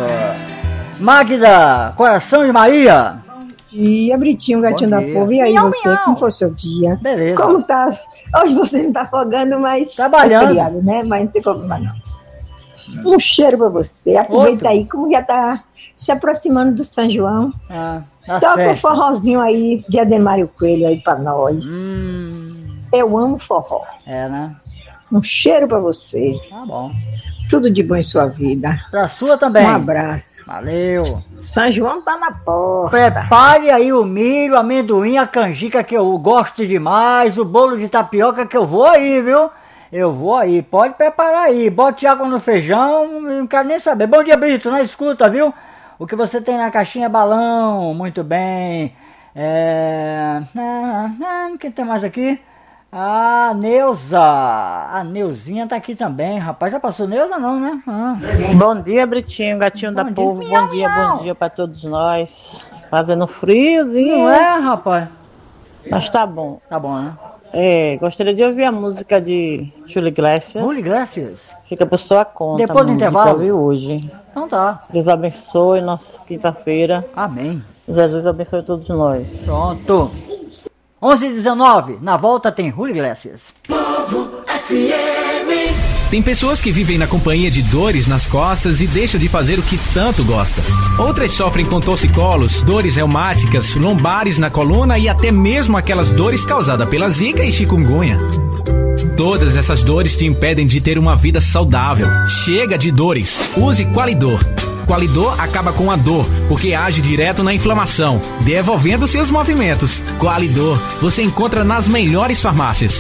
Magda, Coração de Maria. Bom dia, Britinho, gatinho da povo. E aí, miau, você, miau. Como foi o seu dia? Beleza. Como tá? Hoje você não tá afogando, mas trabalhando, é feriado, né? Mas não tem problema não. Um cheiro pra você. Aproveita Outro. Aí, como já tá se aproximando do São João. Ah, toca um forrozinho aí de Ademário Coelho aí pra nós. Hum. Eu amo forró. É, né? Um cheiro pra você. Tá bom. Tudo de bom em sua vida. Pra sua também. Um abraço. Valeu. São João tá na porta. Prepare aí o milho, amendoim, a canjica que eu gosto demais, o bolo de tapioca que eu vou aí, viu? Eu vou aí, pode preparar aí. Bote água no feijão, não quero nem saber. Bom dia, Brito, não escuta, viu? O que você tem na caixinha é balão, muito bem. É... Quem tem mais aqui? A Neuza, a Neuzinha tá aqui também, rapaz, já passou Neuza não, né? Ah. Bom dia, Britinho, gatinho bom da dia, povo, miau, bom dia, miau. Bom dia pra todos nós. Fazendo friozinho, não é, rapaz? Mas tá bom. Tá bom, né? É, gostaria de ouvir a música de Júlio Iglesias. Júlio Iglesias? Fica por sua conta. Depois do intervalo? Eu hoje. Então tá. Deus abençoe nossa quinta-feira. Amém. Jesus abençoe todos nós. Pronto. onze e dezenove, na volta tem Júlio Iglesias. Povo F M. Tem pessoas que vivem na companhia de dores nas costas e deixam de fazer o que tanto gosta. Outras sofrem com torcicolos, dores reumáticas, lombares na coluna e até mesmo aquelas dores causadas pela zika e chikungunya. Todas essas dores te impedem de ter uma vida saudável. Chega de dores. Use Qualidor. Qualidor acaba com a dor, porque age direto na inflamação, devolvendo seus movimentos. Qualidor, você encontra nas melhores farmácias.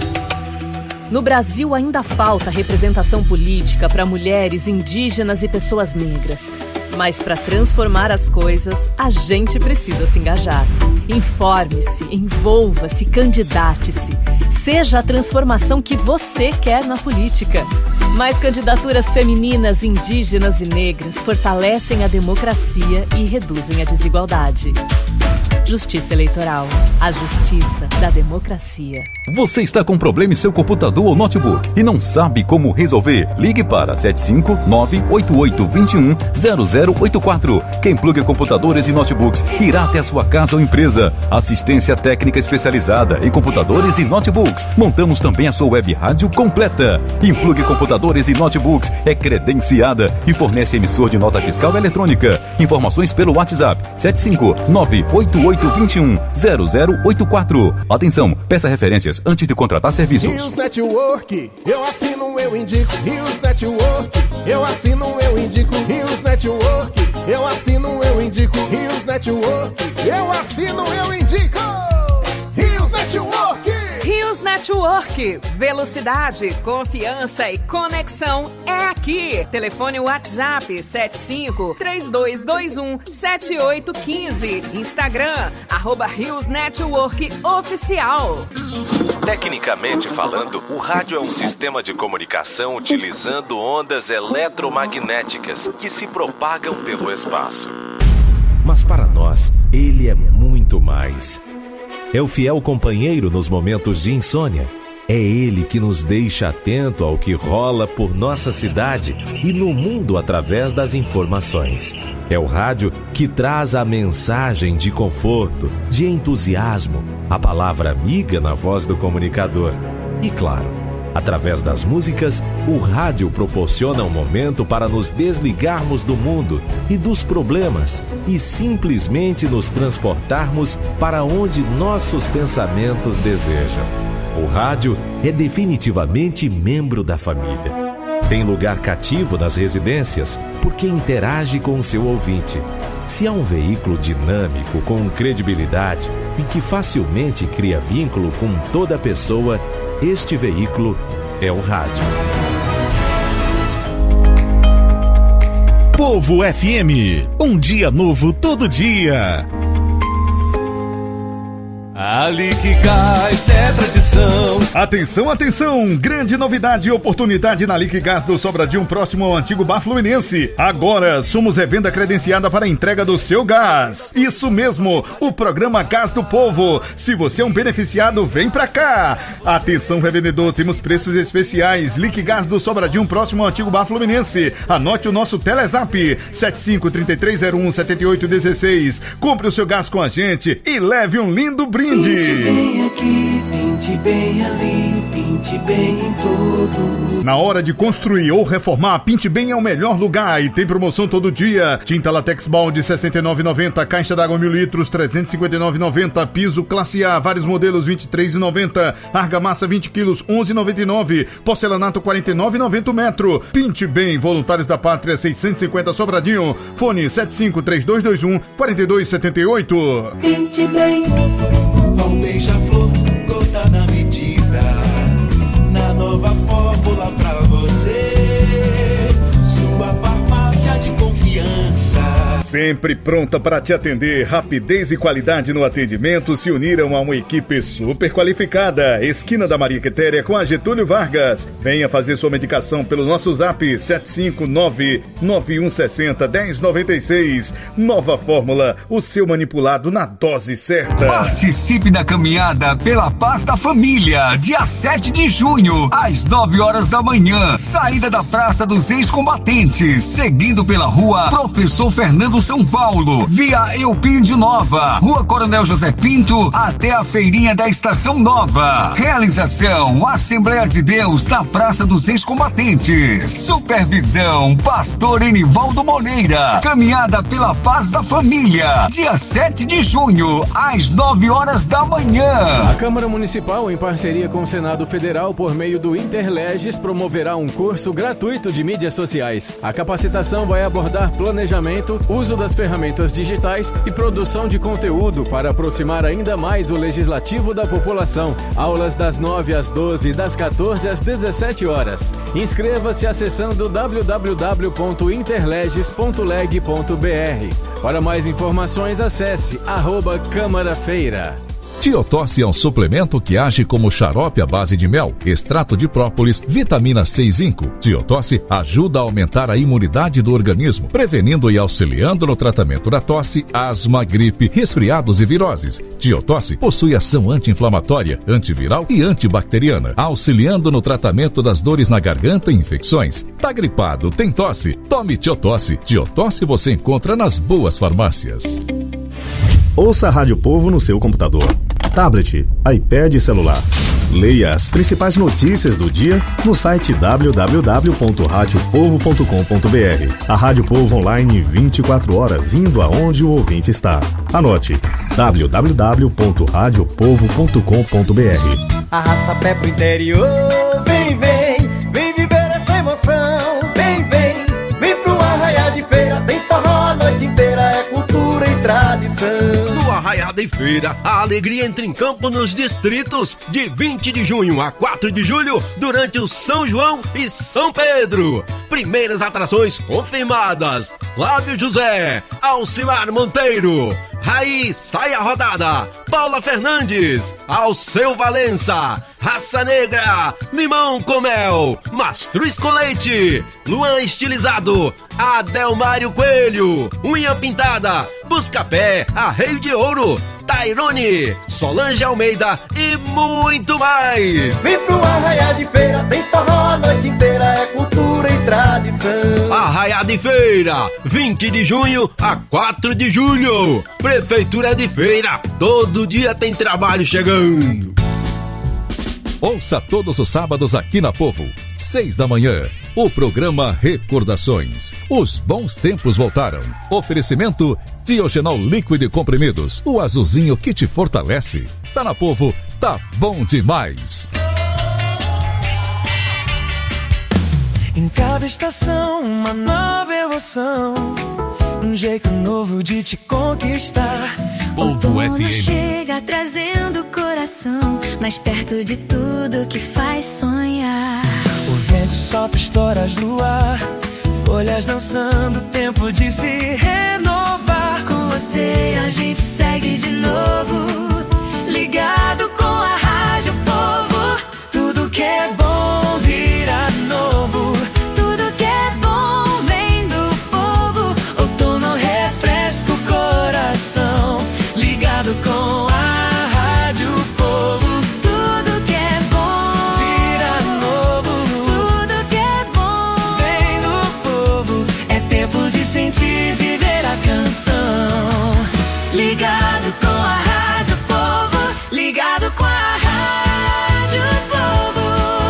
No Brasil ainda falta representação política para mulheres, indígenas e pessoas negras. Mas para transformar as coisas, a gente precisa se engajar. Informe-se, envolva-se, candidate-se. Seja a transformação que você quer na política. Mais candidaturas femininas, indígenas e negras fortalecem a democracia e reduzem a desigualdade. Justiça Eleitoral. A justiça da democracia. Você está com problema em seu computador ou notebook e não sabe como resolver? Ligue para sete cinco nove oito oito dois um zero zero oito quatro. Quem pluga computadores e notebooks irá até a sua casa ou empresa. Assistência técnica especializada em computadores e notebooks. Montamos também a sua web rádio completa. Implugue Computadores e Notebooks é credenciada e fornece emissor de nota fiscal eletrônica. Informações pelo WhatsApp sete cinco nove oito oito dois um zero zero oito quatro. Atenção, peça referências antes de contratar serviços. Rios Network, eu assino, eu indico. Rios Network, eu assino, eu indico. Rios Network, eu assino, eu indico. Rios Network, eu assino, eu indico. Rios Network. Rios Network, velocidade, confiança e conexão é aqui. aqui. Telefone WhatsApp sete cinco três dois dois um sete oito um cinco. Instagram, arroba Rios Network Oficial. Tecnicamente falando, o rádio é um sistema de comunicação utilizando ondas eletromagnéticas que se propagam pelo espaço. Mas para nós, ele é muito mais. É o fiel companheiro nos momentos de insônia. É ele que nos deixa atento ao que rola por nossa cidade e no mundo através das informações. É o rádio que traz a mensagem de conforto, de entusiasmo, a palavra amiga na voz do comunicador. E claro, através das músicas, o rádio proporciona um momento para nos desligarmos do mundo e dos problemas e simplesmente nos transportarmos para onde nossos pensamentos desejam. O rádio é definitivamente membro da família. Tem lugar cativo nas residências porque interage com o seu ouvinte. Se há um veículo dinâmico, com credibilidade e que facilmente cria vínculo com toda pessoa, este veículo é o rádio. Povo F M, um dia novo todo dia. A Liquigás é tradição. Atenção, atenção! Grande novidade e oportunidade na Liquigás do Sobradinho, próximo ao antigo Bar Fluminense. Agora somos revenda credenciada para a entrega do seu gás. Isso mesmo, o programa Gás do Povo. Se você é um beneficiado, vem pra cá. Atenção, revendedor, temos preços especiais. Liquigás do Sobradinho, próximo ao antigo Bar Fluminense. Anote o nosso Telezap sete cinco três três zero um sete oito um seis. Compre o seu gás com a gente e leve um lindo brinde. Pinte bem aqui, pinte bem ali, pinte bem em tudo. Na hora de construir ou reformar, Pinte Bem é o melhor lugar e tem promoção todo dia. Tinta Latex Balde sessenta e nove reais e noventa centavos, caixa d'água mil litros trezentos e cinquenta e nove reais e noventa centavos, piso classe A, vários modelos vinte e três reais e noventa centavos, argamassa vinte quilos onze reais e noventa e nove centavos, porcelanato quarenta e nove reais e noventa centavos o metro. Pinte Bem, Voluntários da Pátria seiscentos e cinquenta Sobradinho, fone sete cinco três dois dois um quatro dois sete oito. Pinte Bem. Um beija-flor, gota na medida, na nova fórmula pra você, sua farmácia de confiança. Sempre pronta para te atender, rapidez e qualidade no atendimento se uniram a uma equipe super qualificada. Esquina da Maria Quitéria com a Getúlio Vargas. Venha fazer sua medicação pelo nosso zap sete cinco nove nove um seis zero um zero nove seis. Nova fórmula, o seu manipulado na dose certa. Participe da caminhada pela paz da família, dia sete de junho, às nove horas da manhã, saída da Praça dos Ex-Combatentes, seguindo pela rua Professor Fernando São Paulo, via Eupídio Nova, Rua Coronel José Pinto, até a Feirinha da Estação Nova. Realização, Assembleia de Deus da Praça dos Ex-Combatentes. Supervisão, Pastor Enivaldo Moreira. Caminhada pela paz da família, dia sete de junho, às nove horas da manhã. A Câmara Municipal, em parceria com o Senado Federal, por meio do Interleges, promoverá um curso gratuito de mídias sociais. A capacitação vai abordar planejamento, uso das ferramentas digitais e produção de conteúdo para aproximar ainda mais o legislativo da população. Aulas das nove às doze e das quatorze às dezessete horas. Inscreva-se acessando w w w ponto interleges ponto leg ponto b r. Para mais informações, acesse arroba Câmara Feira. Tiotosse é um suplemento que age como xarope à base de mel, extrato de própolis, vitamina C e zinco. Tiotosse ajuda a aumentar a imunidade do organismo, prevenindo e auxiliando no tratamento da tosse, asma, gripe, resfriados e viroses. Tiotosse possui ação anti-inflamatória, antiviral e antibacteriana, auxiliando no tratamento das dores na garganta e infecções. Tá gripado, tem tosse? Tome Tiotosse. Tiotosse você encontra nas boas farmácias. Ouça a Rádio Povo no seu computador, tablet, iPad e celular. Leia as principais notícias do dia no site w w w ponto rádio povo ponto com ponto b r. A Rádio Povo online vinte e quatro horas, indo aonde o ouvinte está. Anote w w w ponto rádio povo ponto com ponto b r. Arrasta pé pro interior, vem, vem, vem viver essa emoção. Vem, vem, vem pro Arraiá de Feira, tem forró a noite inteira, é cultura e tradição. No Arraiá Arraiada e Feira, a alegria entra em campo nos distritos de vinte de junho a quatro de julho, durante o São João e São Pedro. Primeiras atrações confirmadas: Flávio José, Alcimar Monteiro, Raí Saia Rodada, Paula Fernandes, Alceu Valença, Raça Negra, Limão com Mel, Mastruz com Leite, Luan Estilizado, Adelmário Coelho, Unha Pintada, Buscapé, Arreio de Ouro, Tairone, Solange Almeida e muito mais. Vem pro Arraiá de Feira, tem forró a noite inteira, é cultura e tradição. Arraiá de Feira, vinte de junho a quatro de julho. Prefeitura de Feira, todo dia tem trabalho chegando. Ouça todos os sábados aqui na Povo, seis da manhã, o programa Recordações. Os bons tempos voltaram. Oferecimento Diogenol líquido e comprimidos, o azulzinho que te fortalece. Tá na Povo, tá bom demais. Em cada estação, uma nova emoção, um jeito novo de te conquistar. Povo F M chega trazendo o coração mais perto de tudo que faz sonhar. O vento sopra estoras no ar, folhas dançando, tempo de se renovar. Com você a gente segue de novo, ligado com a Rádio Povo. Tudo que é bom vira novo, tudo que é bom vem do povo. Outono refresca o coração, ligado com a Rádio Povo. Tudo que é bom vira novo, tudo que é bom vem do povo. É tempo de sentir, viver a canção. Ligado com a Rádio Povo, ligado com a Rádio Povo.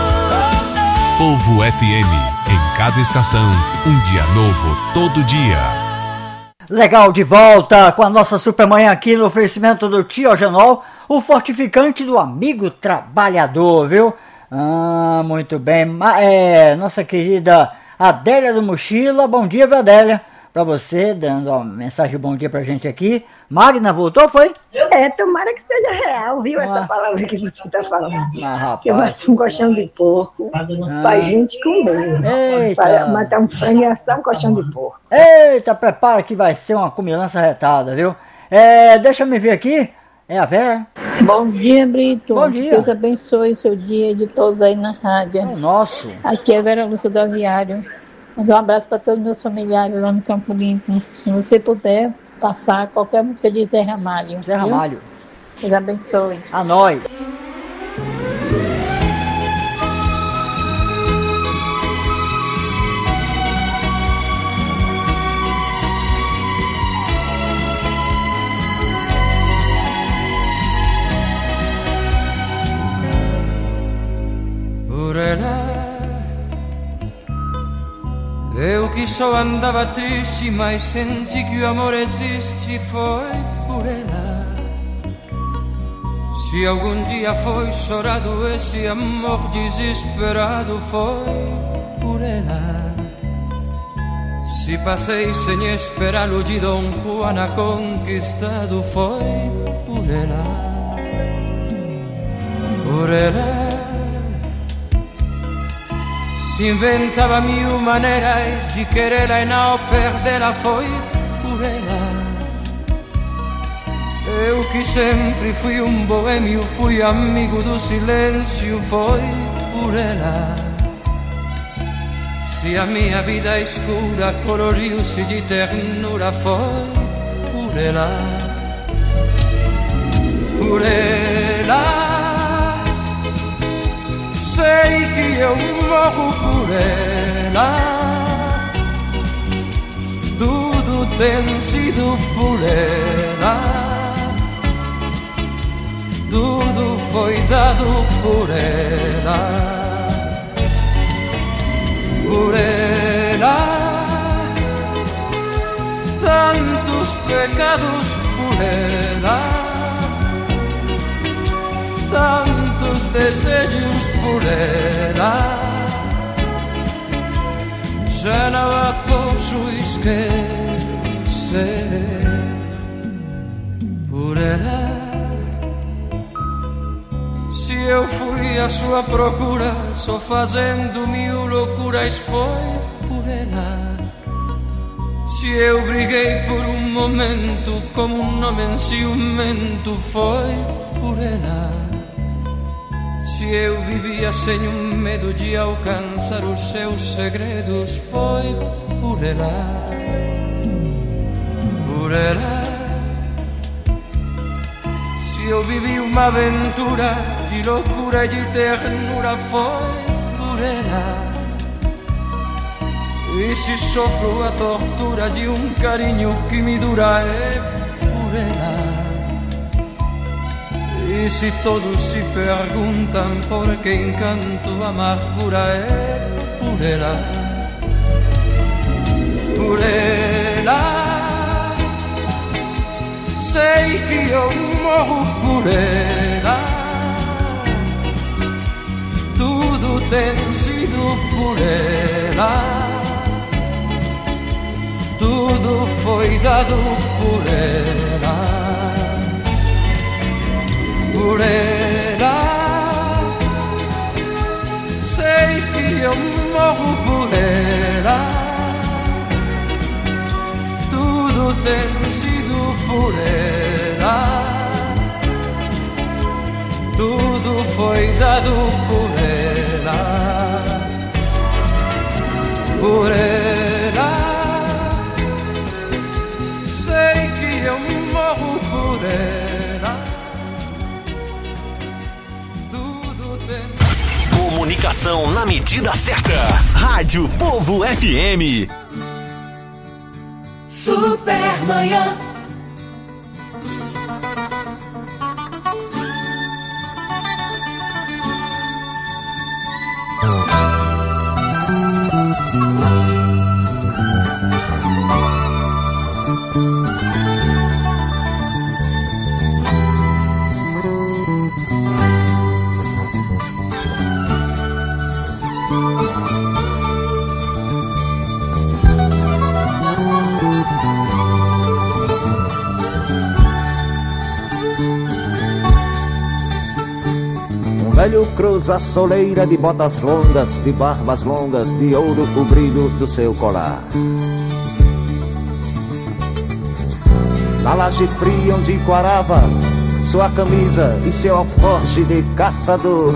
Povo F M, em cada estação, um dia novo, todo dia. Legal, de volta com a nossa Supermanhã aqui no oferecimento do Diogenol, o fortificante do amigo trabalhador, viu? Ah, muito bem. É, nossa querida Adélia do Mochila, bom dia, viu, Adélia? Pra você, dando uma mensagem de bom dia pra gente aqui. Magna voltou, foi? É, tomara que seja real, viu, Ah. essa palavra que você tá falando. Ah, rapaz. Que vai ser um colchão de porco Ah. pra gente comer. Eita. Para matar um frango e assar um colchão de porco. Eita, prepara que vai ser uma comilança retada, viu? É, deixa eu ver aqui. É a Vera? Bom dia, Brito. Bom dia. Que Deus abençoe o seu dia e de todos aí na rádio. É o nosso. Aqui é a Vera Lúcia do Aviário. Mandar um abraço para todos os meus familiares lá no Campo Limpo. Se você puder passar qualquer música de Zé Ramalho. Zé viu? Ramalho. Deus abençoe. A nós. Por ela, eu que só andava triste, mas senti que o amor existe, foi por ela. Se algum dia foi chorado esse amor desesperado, foi por ela. Se passei sem esperá-lo de Dom Juan conquistado, foi por ela. Por ela se inventava mil maneiras de querê-la e não perdê-la, foi por ela. Eu que sempre fui um boêmio, fui amigo do silêncio, foi por ela. Se a minha vida escura coloriu-se de ternura, foi por ela. Por ela sei que eu morro por ela. Tudo tem sido por ela. Tudo foi dado por ela. Por ela, tantos pecados por ela, tantos desejos por ela. Já não a posso esquecer. Por por ela. Se eu fui à sua procura, só fazendo mil loucuras, foi por ela. Se eu briguei por um momento como um homem ciumento, foi por ela. Se eu vivia sem um medo de alcançar os seus segredos, foi por ela. Por ela. Se eu vivi uma aventura de loucura e de ternura, foi por ela. E se sofro a tortura de um carinho que me dura, é por ela. E se todos se perguntam por que encanto, amargura, é por ela. Por ela. Sei que eu morro por ela. Tudo tem sido por ela. Tudo foi dado por ela. Por ela. Sei que eu morro por ela. Tudo tem sido por ela. Tudo foi dado por ela. Por ela. Sei que eu morro por ela. Tudo tem. Comunicação na medida certa. Rádio Povo F M. Supermanhã. Velho cruza a soleira de botas longas, de barbas longas, de ouro o brilho do seu colar. Na laje fria onde quarava sua camisa e seu alforje de caçador.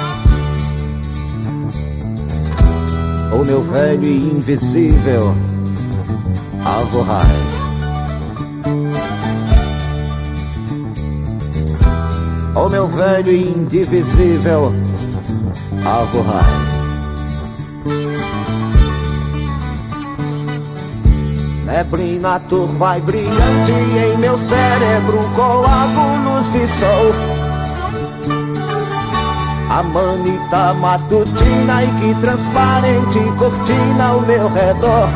O meu velho e invisível Alvorrai. O meu velho e indivisível Alvorrai. Neblina turva e brilhante em meu cérebro, coágulos de sol. A manita matutina e que transparente cortina ao meu redor.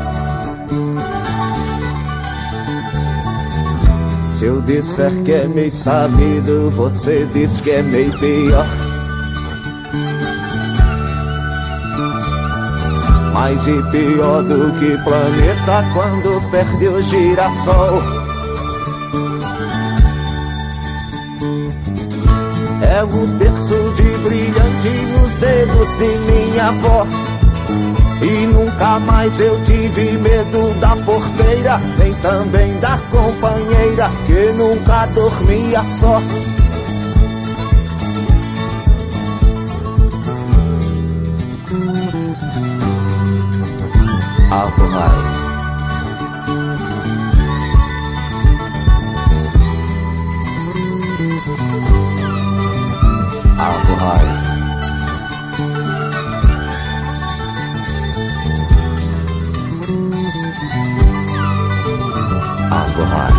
Se eu disser que é meio sabido, você diz que é meio pior. Mais e pior do que planeta quando perde o girassol. É o terço de brilhante nos dedos de minha avó. E nunca mais eu tive medo da porteira, nem também da companheira, que nunca dormia só. Alvorrai. Alvorrai. Alvorrai.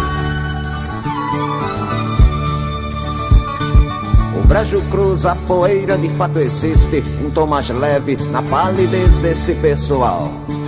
O brejo cruza a poeira, de fato existe um tom mais leve na palidez desse pessoal.